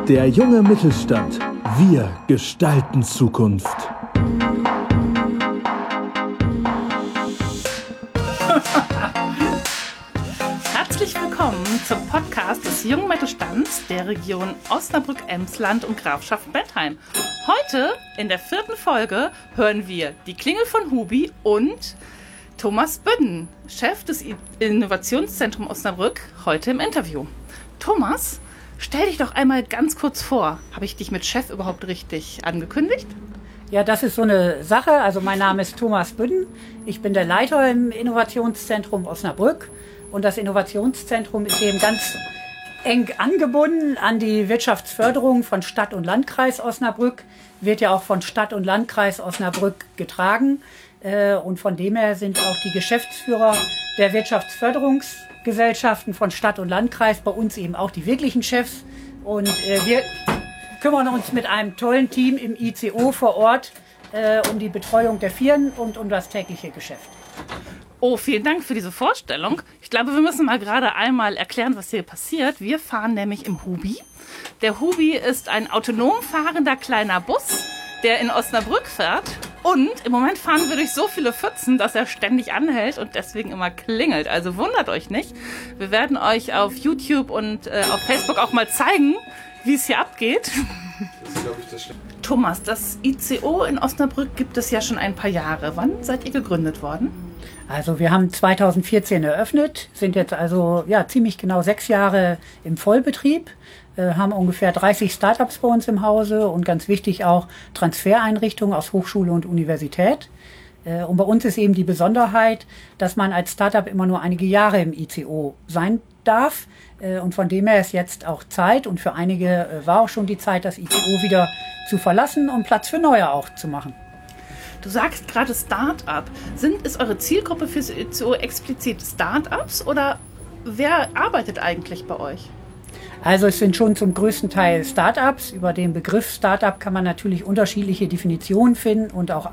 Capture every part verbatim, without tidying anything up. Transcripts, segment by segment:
Der junge Mittelstand. Wir gestalten Zukunft. Herzlich willkommen zum Podcast des jungen Mittelstands der Region Osnabrück, Emsland und Grafschaft Bentheim. Heute in der vierten Folge hören wir die Klingel von Hubi und Thomas Bünden, Chef des Innovationszentrums Osnabrück, heute im Interview. Thomas, stell dich doch einmal ganz kurz vor. Habe ich dich mit Chef überhaupt richtig angekündigt? Ja, das ist so eine Sache. Also mein Name ist Thomas Bünden. Ich bin der Leiter im Innovationszentrum Osnabrück. Und das Innovationszentrum ist eben ganz eng angebunden an die Wirtschaftsförderung von Stadt und Landkreis Osnabrück. Wird ja auch von Stadt und Landkreis Osnabrück getragen. Und von dem her sind auch die Geschäftsführer der Wirtschaftsförderungsgesellschaften von Stadt und Landkreis bei uns eben auch die wirklichen Chefs. Und äh, wir kümmern uns mit einem tollen Team im I C O vor Ort äh, um die Betreuung der Firmen und um das tägliche Geschäft. Oh, vielen Dank für diese Vorstellung. Ich glaube, wir müssen mal gerade einmal erklären, was hier passiert. Wir fahren nämlich im Hubi. Der Hubi ist ein autonom fahrender kleiner Bus, der in Osnabrück fährt. Und im Moment fahren wir durch so viele Pfützen, dass er ständig anhält und deswegen immer klingelt. Also wundert euch nicht. Wir werden euch auf YouTube und äh, auf Facebook auch mal zeigen, wie es hier abgeht. Das ist, glaube ich, das Schlimme. Thomas, das I C O in Osnabrück gibt es ja schon ein paar Jahre. Wann seid ihr gegründet worden? Also wir haben zweitausendvierzehn eröffnet, sind jetzt also ja ziemlich genau sechs Jahre im Vollbetrieb. Haben ungefähr dreißig Startups bei uns im Hause und ganz wichtig auch Transfereinrichtungen aus Hochschule und Universität. Und bei uns ist eben die Besonderheit, dass man als Startup immer nur einige Jahre im I C O sein darf. Und von dem her ist jetzt auch Zeit und für einige war auch schon die Zeit, das I C O wieder zu verlassen, um Platz für neue auch zu machen. Du sagst gerade Start-up. Sind, ist eure Zielgruppe fürs I C O explizit Start-ups oder wer arbeitet eigentlich bei euch? Also es sind schon zum größten Teil Start-ups. Über den Begriff Start-up kann man natürlich unterschiedliche Definitionen finden und auch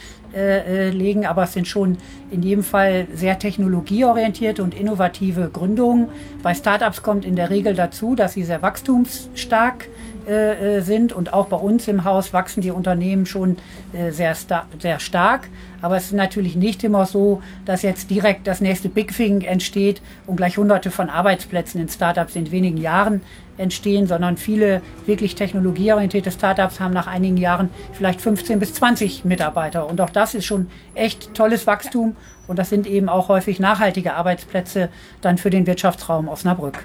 anlegen, aber es sind schon in jedem Fall sehr technologieorientierte und innovative Gründungen. Bei Start-ups kommt in der Regel dazu, dass sie sehr wachstumsstark äh, sind und auch bei uns im Haus wachsen die Unternehmen schon äh, sehr, sta- sehr stark. Aber es ist natürlich nicht immer so, dass jetzt direkt das nächste Big Thing entsteht und gleich hunderte von Arbeitsplätzen in Startups in wenigen Jahren entstehen, sondern viele wirklich technologieorientierte Startups haben nach einigen Jahren vielleicht fünfzehn bis zwanzig Mitarbeiter. Und auch das ist schon echt tolles Wachstum und das sind eben auch häufig nachhaltige Arbeitsplätze dann für den Wirtschaftsraum Osnabrück.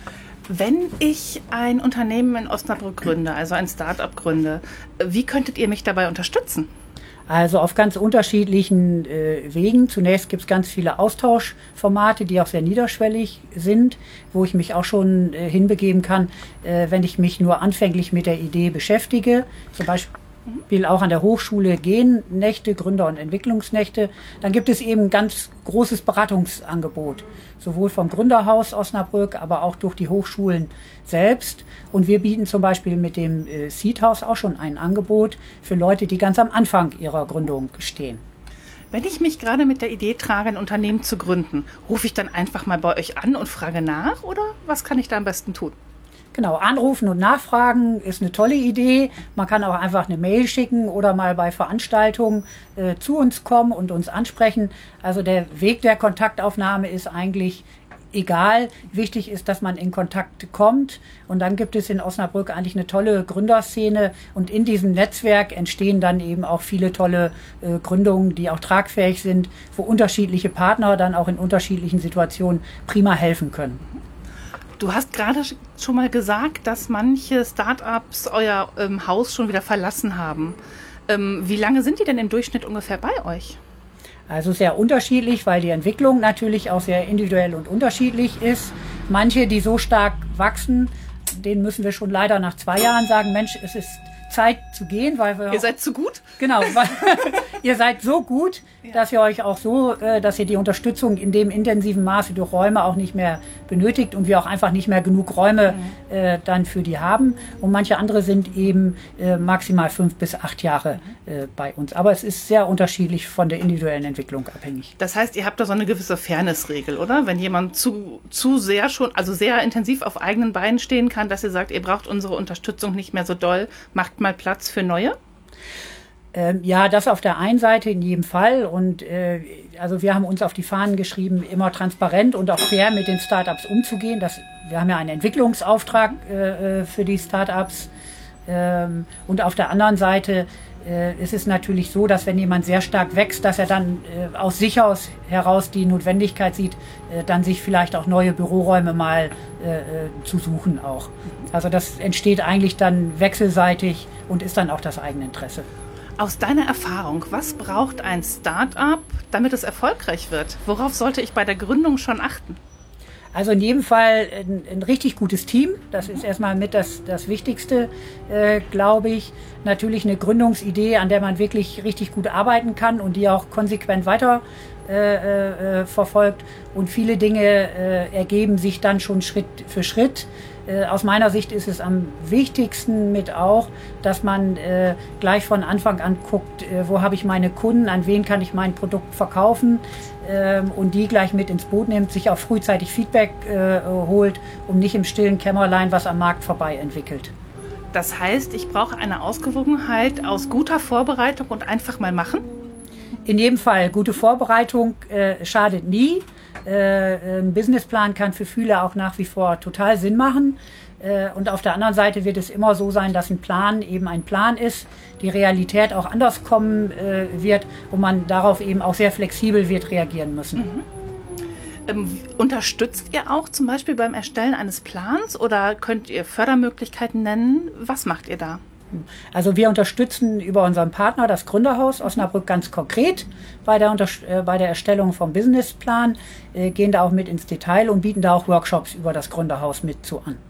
Wenn ich ein Unternehmen in Osnabrück gründe, also ein Start-up gründe, wie könntet ihr mich dabei unterstützen? Also auf ganz unterschiedlichen äh, Wegen. Zunächst gibt es ganz viele Austauschformate, die auch sehr niederschwellig sind, wo ich mich auch schon äh, hinbegeben kann, äh, wenn ich mich nur anfänglich mit der Idee beschäftige. Zum Beispiel auch an der Hochschule Gennächte, Gründer- und Entwicklungsnächte. Dann gibt es eben ein ganz großes Beratungsangebot, sowohl vom Gründerhaus Osnabrück, aber auch durch die Hochschulen selbst. Und wir bieten zum Beispiel mit dem äh, Seed House auch schon ein Angebot für Leute, die ganz am Anfang ihrer Gründung stehen. Wenn ich mich gerade mit der Idee trage, ein Unternehmen zu gründen, rufe ich dann einfach mal bei euch an und frage nach oder was kann ich da am besten tun? Genau, anrufen und nachfragen ist eine tolle Idee. Man kann auch einfach eine Mail schicken oder mal bei Veranstaltungen äh, zu uns kommen und uns ansprechen. Also der Weg der Kontaktaufnahme ist eigentlich egal. Wichtig ist, dass man in Kontakt kommt. Und dann gibt es in Osnabrück eigentlich eine tolle Gründerszene. Und in diesem Netzwerk entstehen dann eben auch viele tolle äh, Gründungen, die auch tragfähig sind, wo unterschiedliche Partner dann auch in unterschiedlichen Situationen prima helfen können. Du hast gerade schon mal gesagt, dass manche Start-ups euer ähm, Haus schon wieder verlassen haben. Ähm, wie lange sind die denn im Durchschnitt ungefähr bei euch? Also sehr unterschiedlich, weil die Entwicklung natürlich auch sehr individuell und unterschiedlich ist. Manche, die so stark wachsen, denen müssen wir schon leider nach zwei Jahren sagen, Mensch, es ist Zeit zu gehen, weil wir... Ihr seid zu gut? Genau, weil, ihr seid so gut, ja. dass ihr euch auch so, äh, dass ihr die Unterstützung in dem intensiven Maße durch Räume auch nicht mehr benötigt und wir auch einfach nicht mehr genug Räume mhm. äh, dann für die haben. Und manche andere sind eben äh, maximal fünf bis acht Jahre äh, bei uns. Aber es ist sehr unterschiedlich von der individuellen Entwicklung abhängig. Das heißt, ihr habt da so eine gewisse Fairnessregel, oder? Wenn jemand zu, zu sehr schon, also sehr intensiv auf eigenen Beinen stehen kann, dass ihr sagt, ihr braucht unsere Unterstützung nicht mehr so doll, macht mal Platz für neue? Ähm, ja, das auf der einen Seite in jedem Fall. Und äh, also wir haben uns auf die Fahnen geschrieben, immer transparent und auch fair mit den Startups umzugehen. Das, wir haben ja einen Entwicklungsauftrag äh, für die Startups. Ähm, und auf der anderen Seite äh, ist es natürlich so, dass wenn jemand sehr stark wächst, dass er dann äh, aus sich aus heraus die Notwendigkeit sieht, äh, dann sich vielleicht auch neue Büroräume mal äh, zu suchen auch. Also das entsteht eigentlich dann wechselseitig und ist dann auch das eigene Interesse. Aus deiner Erfahrung, was braucht ein Start-up, damit es erfolgreich wird? Worauf sollte ich bei der Gründung schon achten? Also in jedem Fall ein, ein richtig gutes Team. Das ist erstmal mit das, das Wichtigste, äh, glaube ich. Natürlich eine Gründungsidee, an der man wirklich richtig gut arbeiten kann und die auch konsequent weiter äh, äh, verfolgt. Und viele Dinge äh, ergeben sich dann schon Schritt für Schritt. Äh, aus meiner Sicht ist es am wichtigsten mit auch, dass man äh, gleich von Anfang an guckt, äh, wo habe ich meine Kunden, an wen kann ich mein Produkt verkaufen äh, und die gleich mit ins Boot nimmt, sich auch frühzeitig Feedback äh, holt und nicht im stillen Kämmerlein was am Markt vorbei entwickelt. Das heißt, ich brauche eine Ausgewogenheit aus guter Vorbereitung und einfach mal machen? In jedem Fall, gute Vorbereitung äh, schadet nie. Äh, ein Businessplan kann für viele auch nach wie vor total Sinn machen. Äh, und auf der anderen Seite wird es immer so sein, dass ein Plan eben ein Plan ist, die Realität auch anders kommen äh, wird und man darauf eben auch sehr flexibel wird reagieren müssen. Mhm. Ähm, unterstützt ihr auch zum Beispiel beim Erstellen eines Plans oder könnt ihr Fördermöglichkeiten nennen? Was macht ihr da? Also wir unterstützen über unseren Partner, das Gründerhaus Osnabrück, ganz konkret bei der, Unterst- äh, bei der Erstellung vom Businessplan, äh, gehen da auch mit ins Detail und bieten da auch Workshops über das Gründerhaus mit zu an.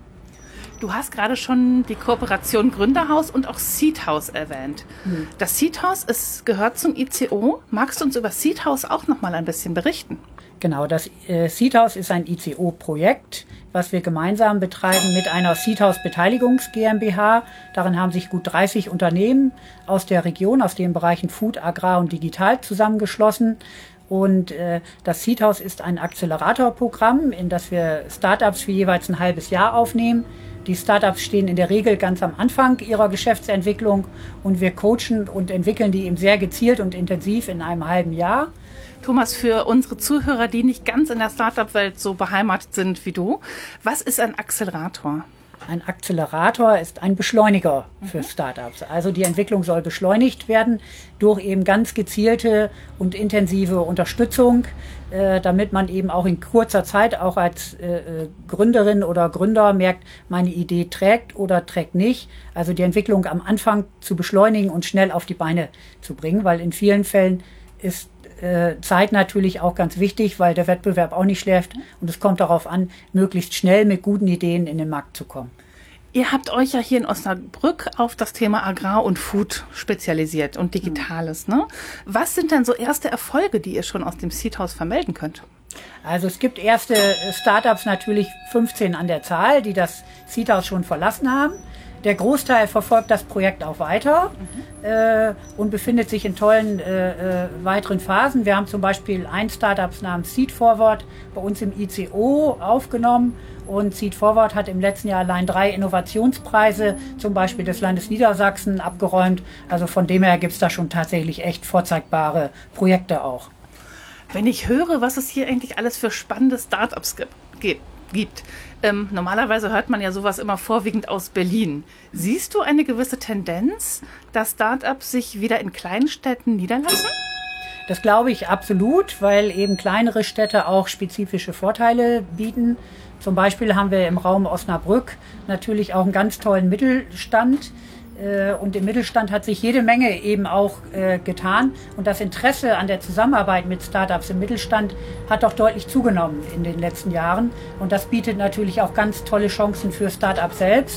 Du hast gerade schon die Kooperation Gründerhaus und auch Seedhouse erwähnt. Hm. Das Seedhouse ist, gehört zum I C O. Magst du uns über Seedhouse auch noch mal ein bisschen berichten? Genau, das äh, Seedhouse ist ein I C O-Projekt, was wir gemeinsam betreiben mit einer Seedhouse Beteiligungs GmbH. Darin haben sich gut dreißig Unternehmen aus der Region, aus den Bereichen Food, Agrar und Digital zusammengeschlossen. Und äh, das Seedhouse ist ein Acceleratorprogramm, in das wir Startups für jeweils ein halbes Jahr aufnehmen. Die Startups stehen in der Regel ganz am Anfang ihrer Geschäftsentwicklung und wir coachen und entwickeln die eben sehr gezielt und intensiv in einem halben Jahr. Thomas, für unsere Zuhörer, die nicht ganz in der Startup-Welt so beheimatet sind wie du, was ist ein Accelerator? Ein Accelerator ist ein Beschleuniger für Startups. Also die Entwicklung soll beschleunigt werden durch eben ganz gezielte und intensive Unterstützung, äh, damit man eben auch in kurzer Zeit auch als äh, Gründerin oder Gründer merkt, meine Idee trägt oder trägt nicht. Also die Entwicklung am Anfang zu beschleunigen und schnell auf die Beine zu bringen, weil in vielen Fällen ist Zeit natürlich auch ganz wichtig, weil der Wettbewerb auch nicht schläft und es kommt darauf an, möglichst schnell mit guten Ideen in den Markt zu kommen. Ihr habt euch ja hier in Osnabrück auf das Thema Agrar und Food spezialisiert und Digitales, ne? Was sind denn so erste Erfolge, die ihr schon aus dem Seedhouse vermelden könnt? Also es gibt erste Startups, natürlich fünfzehn an der Zahl, die das Seedhouse schon verlassen haben. Der Großteil verfolgt das Projekt auch weiter mhm. äh, und befindet sich in tollen äh, äh, weiteren Phasen. Wir haben zum Beispiel ein Startup namens Seed Forward bei uns im I C O aufgenommen und Seed Forward hat im letzten Jahr allein drei Innovationspreise, zum Beispiel des Landes Niedersachsen, abgeräumt. Also von dem her gibt es da schon tatsächlich echt vorzeigbare Projekte auch. Wenn ich höre, was es hier eigentlich alles für spannende Startups gibt, gibt gibt. Ähm, normalerweise hört man ja sowas immer vorwiegend aus Berlin. Siehst du eine gewisse Tendenz, dass Startups sich wieder in kleinen Städten niederlassen? Das glaube ich absolut, weil eben kleinere Städte auch spezifische Vorteile bieten. Zum Beispiel haben wir im Raum Osnabrück natürlich auch einen ganz tollen Mittelstand. Und im Mittelstand hat sich jede Menge eben auch äh, getan. Und das Interesse an der Zusammenarbeit mit Startups im Mittelstand hat doch deutlich zugenommen in den letzten Jahren. Und das bietet natürlich auch ganz tolle Chancen für Startups selbst.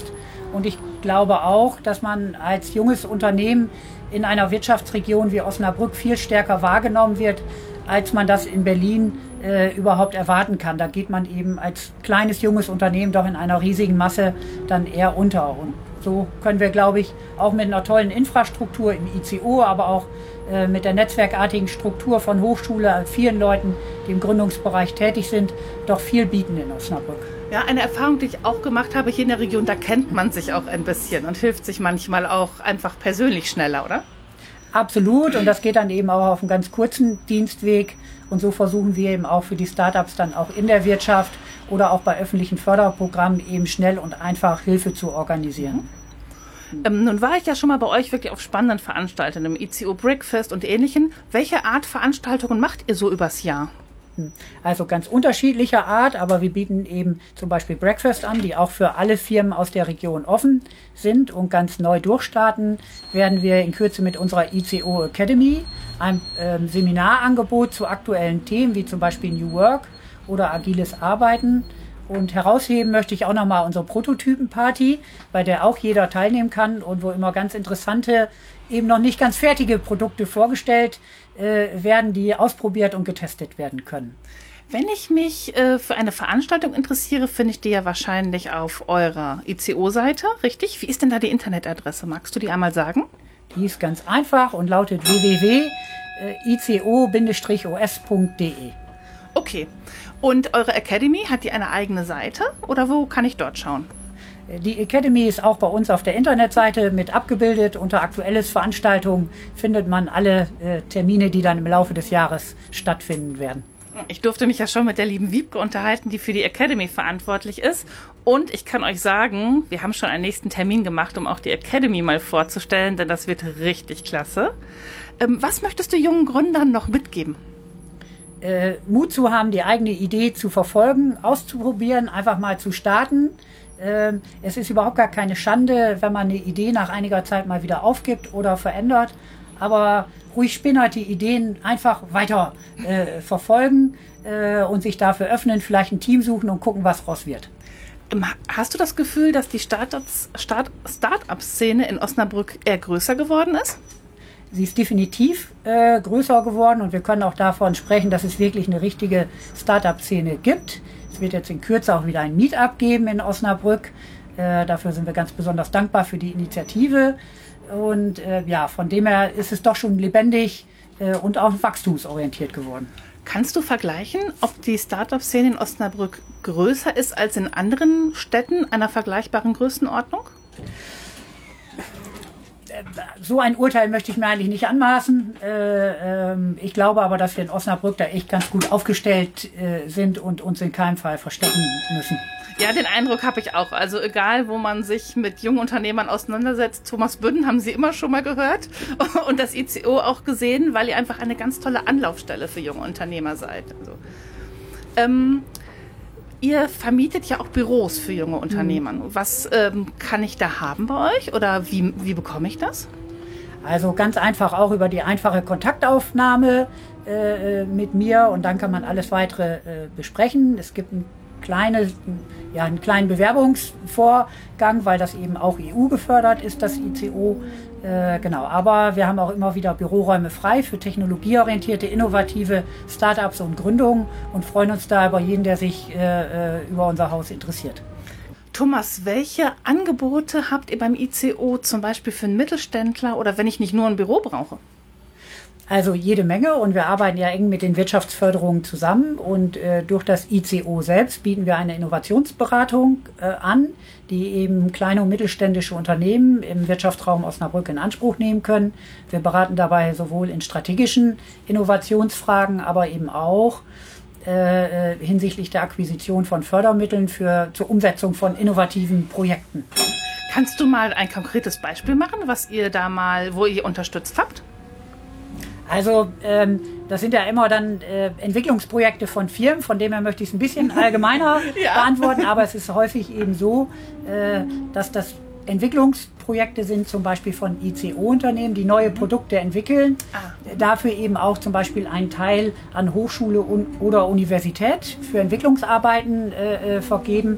Und ich glaube auch, dass man als junges Unternehmen in einer Wirtschaftsregion wie Osnabrück viel stärker wahrgenommen wird, als man das in Berlin äh, überhaupt erwarten kann. Da geht man eben als kleines, junges Unternehmen doch in einer riesigen Masse dann eher unter. Und so können wir, glaube ich, auch mit einer tollen Infrastruktur im I C O, aber auch äh, mit der netzwerkartigen Struktur von Hochschule, vielen Leuten, die im Gründungsbereich tätig sind, doch viel bieten in Osnabrück. Ja, eine Erfahrung, die ich auch gemacht habe hier in der Region, da kennt man sich auch ein bisschen und hilft sich manchmal auch einfach persönlich schneller, oder? Absolut, und das geht dann eben auch auf einem ganz kurzen Dienstweg. Und so versuchen wir eben auch für die Startups dann auch in der Wirtschaft oder auch bei öffentlichen Förderprogrammen eben schnell und einfach Hilfe zu organisieren. Mhm. Ähm, nun war ich ja schon mal bei euch wirklich auf spannenden Veranstaltungen, im I C O Brickfest und Ähnlichem. Welche Art Veranstaltungen macht ihr so übers Jahr? Also ganz unterschiedlicher Art, aber wir bieten eben zum Beispiel Breakfast an, die auch für alle Firmen aus der Region offen sind, und ganz neu durchstarten werden wir in Kürze mit unserer I C O Academy, einem ähm, Seminarangebot zu aktuellen Themen wie zum Beispiel New Work oder agiles Arbeiten. Und herausheben möchte ich auch nochmal unsere Prototypenparty, bei der auch jeder teilnehmen kann und wo immer ganz interessante, eben noch nicht ganz fertige Produkte vorgestellt äh, werden, die ausprobiert und getestet werden können. Wenn ich mich äh, für eine Veranstaltung interessiere, finde ich die ja wahrscheinlich auf eurer I C O-Seite, richtig? Wie ist denn da die Internetadresse? Magst du die einmal sagen? Die ist ganz einfach und lautet w w w punkt i c o Bindestrich o s punkt d e. Okay. Und eure Academy, hat die eine eigene Seite oder wo kann ich dort schauen? Die Academy ist auch bei uns auf der Internetseite mit abgebildet. Unter Aktuelles Veranstaltungen findet man alle äh, Termine, die dann im Laufe des Jahres stattfinden werden. Ich durfte mich ja schon mit der lieben Wiebke unterhalten, die für die Academy verantwortlich ist. Und ich kann euch sagen, wir haben schon einen nächsten Termin gemacht, um auch die Academy mal vorzustellen, denn das wird richtig klasse. Ähm, was möchtest du jungen Gründern noch mitgeben? Äh, Mut zu haben, die eigene Idee zu verfolgen, auszuprobieren, einfach mal zu starten. Äh, es ist überhaupt gar keine Schande, wenn man eine Idee nach einiger Zeit mal wieder aufgibt oder verändert. Aber ruhig spinnerte Ideen einfach weiter äh, verfolgen äh, und sich dafür öffnen, vielleicht ein Team suchen und gucken, was raus wird. Hast du das Gefühl, dass die Startups, Start, Start-up-Szene in Osnabrück eher größer geworden ist? Sie ist definitiv äh, größer geworden und wir können auch davon sprechen, dass es wirklich eine richtige Start-up-Szene gibt. Es wird jetzt in Kürze auch wieder ein Meetup geben in Osnabrück. Äh, dafür sind wir ganz besonders dankbar für die Initiative. Und äh, ja, von dem her ist es doch schon lebendig äh, und auch wachstumsorientiert geworden. Kannst du vergleichen, ob die Start-up-Szene in Osnabrück größer ist als in anderen Städten einer vergleichbaren Größenordnung? So ein Urteil möchte ich mir eigentlich nicht anmaßen. Äh, ähm, ich glaube aber, dass wir in Osnabrück da echt ganz gut aufgestellt äh, sind und uns in keinem Fall verstecken müssen. Ja, den Eindruck habe ich auch. Also egal, wo man sich mit jungen Unternehmern auseinandersetzt, Thomas Bünden haben Sie immer schon mal gehört und das I C O auch gesehen, weil ihr einfach eine ganz tolle Anlaufstelle für junge Unternehmer seid. Also, ähm, ihr vermietet ja auch Büros für junge Unternehmer. Mhm. Was ähm, kann ich da haben bei euch oder wie, wie bekomme ich das? Also ganz einfach auch über die einfache Kontaktaufnahme äh, mit mir und dann kann man alles weitere äh, besprechen. Es gibt ein kleine, ja, einen kleinen Bewerbungsvorgang, weil das eben auch E U gefördert ist, das I C O. Äh, genau, aber wir haben auch immer wieder Büroräume frei für technologieorientierte, innovative Startups und Gründungen und freuen uns da über jeden, der sich äh, über unser Haus interessiert. Thomas, welche Angebote habt ihr beim I C O zum Beispiel für einen Mittelständler oder wenn ich nicht nur ein Büro brauche? Also jede Menge und wir arbeiten ja eng mit den Wirtschaftsförderungen zusammen und äh, durch das I C O selbst bieten wir eine Innovationsberatung äh, an, die eben kleine und mittelständische Unternehmen im Wirtschaftsraum Osnabrück in Anspruch nehmen können. Wir beraten dabei sowohl in strategischen Innovationsfragen, aber eben auch äh, hinsichtlich der Akquisition von Fördermitteln für, zur Umsetzung von innovativen Projekten. Kannst du mal ein konkretes Beispiel machen, was ihr da mal, wo ihr unterstützt habt? Also ähm, das sind ja immer dann äh, Entwicklungsprojekte von Firmen, von dem her möchte ich es ein bisschen allgemeiner ja. beantworten, aber es ist häufig eben so, äh, dass das Entwicklungsprojekte sind, zum Beispiel von I C O-Unternehmen, die neue Produkte entwickeln, ah. dafür eben auch zum Beispiel einen Teil an Hochschule und, oder Universität für Entwicklungsarbeiten äh, vergeben.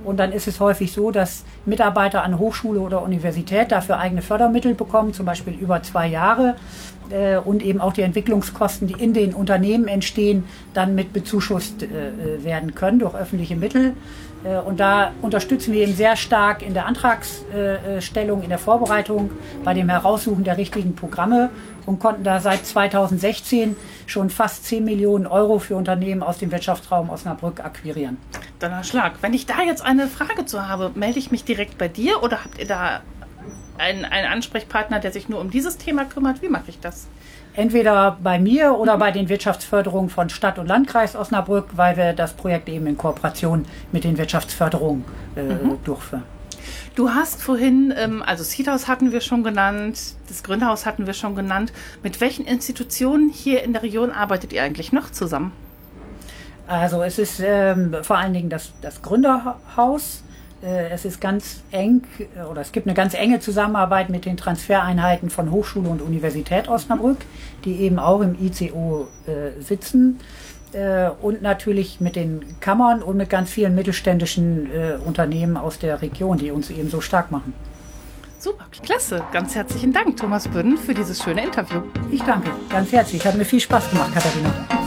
Und dann ist es häufig so, dass Mitarbeiter an Hochschule oder Universität dafür eigene Fördermittel bekommen, zum Beispiel über zwei Jahre. Äh, und eben auch die Entwicklungskosten, die in den Unternehmen entstehen, dann mit bezuschusst äh, werden können durch öffentliche Mittel. Äh, und da unterstützen wir eben sehr stark in der Antragsstellung, in der Vorbereitung, bei dem Heraussuchen der richtigen Programme und konnten da seit zweitausendsechzehn schon fast zehn Millionen Euro für Unternehmen aus dem Wirtschaftsraum Osnabrück akquirieren. Donnerschlag. Wenn ich da jetzt eine Frage zu habe, melde ich mich direkt bei dir oder habt ihr da einen, einen Ansprechpartner, der sich nur um dieses Thema kümmert? Wie mache ich das? Entweder bei mir oder mhm. bei den Wirtschaftsförderungen von Stadt und Landkreis Osnabrück, weil wir das Projekt eben in Kooperation mit den Wirtschaftsförderungen äh, mhm. durchführen. Du hast vorhin, ähm, also Seed House hatten wir schon genannt, das Gründerhaus hatten wir schon genannt. Mit welchen Institutionen hier in der Region arbeitet ihr eigentlich noch zusammen? Also es ist ähm, vor allen Dingen das, das Gründerhaus. Äh, es ist ganz eng, oder es gibt eine ganz enge Zusammenarbeit mit den Transfereinheiten von Hochschule und Universität Osnabrück, die eben auch im I C O äh, sitzen. Äh, und natürlich mit den Kammern und mit ganz vielen mittelständischen äh, Unternehmen aus der Region, die uns eben so stark machen. Super, klasse. Ganz herzlichen Dank, Thomas Bünden, für dieses schöne Interview. Ich danke, ganz herzlich. Hat mir viel Spaß gemacht, Katharina.